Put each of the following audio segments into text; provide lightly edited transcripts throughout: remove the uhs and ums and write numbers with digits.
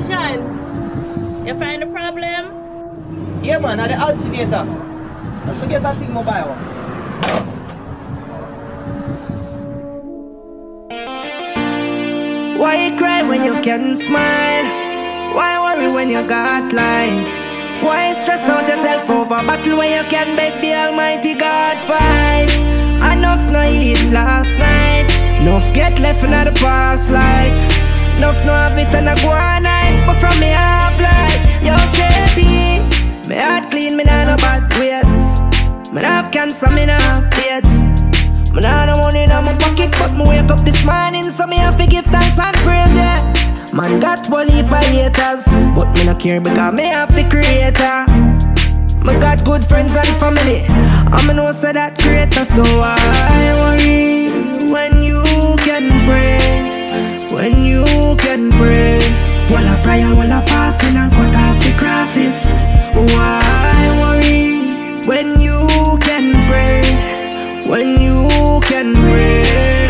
John, you find the problem? Yeah, man, at the alternator. Let's forget that thing mobile. Why you cry when you can smile? Why worry when you got life? Why stress out yourself over battle when you can beg the Almighty God fight? Enough no eat last night, enough get left in the past life. Enough no have it and I go all night, but from me half life. Yo JB, me heart clean, me nah no bad ways. Me nah have cancer, me nah have AIDS. Me nah no money in my pocket, but me wake up this morning, so me have to give thanks and praise, yeah. Man got one heap of haters, but me no care because me have the creator. Me got good friends and family, and me know say that greater. So why worry when you can pray? When you can pray, while I pray and while I fasting and cut off the crosses. Why worry when you can pray? When you can pray.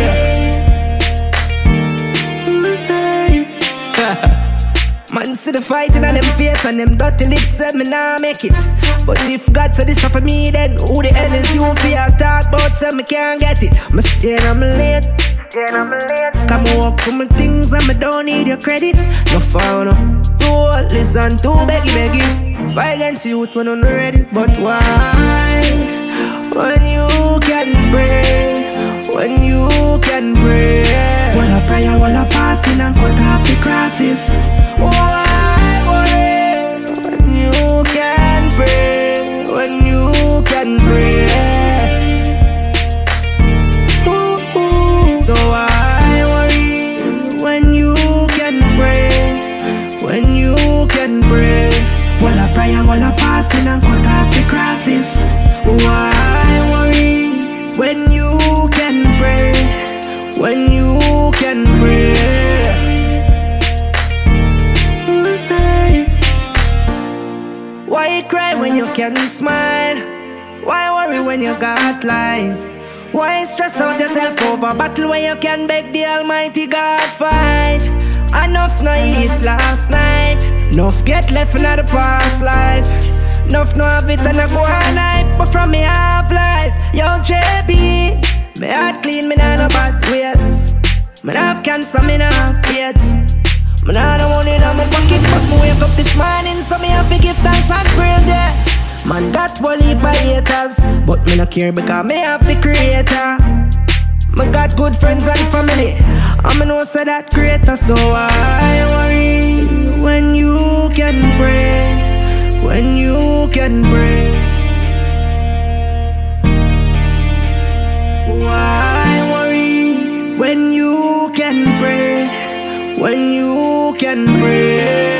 Man see the fighting on them face and them dirty lips said me nah make it. But if God said this for me, then who the hell is you for talk about say me can't get it? Me stay on me late. Come walk for my things and me don't need your credit. No found no. Too listen, too beggy. Fight against you when I'm ready. But why? When you can pray, when you can pray, when I pray and when I fasting and cut off the crosses. Why worry when you can pray, when you can pray? So why worry when you can pray, when you can pray? When I pray and when I fasting and cut off the crosses. Why worry when you can pray, when you can pray? Why you cry when you can smile? Why worry when you got life? Why stress out yourself over battle when you can beg the Almighty God fight? Enough no eat last night, enough get left in the past life. Enough no have it and I go all night, but from me half life. Yo JB, me heart clean, me nah no bad ways. Me nah have cancer, me nah have AIDS. Me nah no money in my pocket, but me wake up this morning, so me have to give thanks and praise, yeah. Man got one heap of haters, but me no care because me have the creator. Me got good friends and family, and me know say that greater. So why worry when you can pray? When you can pray. Why worry when you can pray? When you can pray.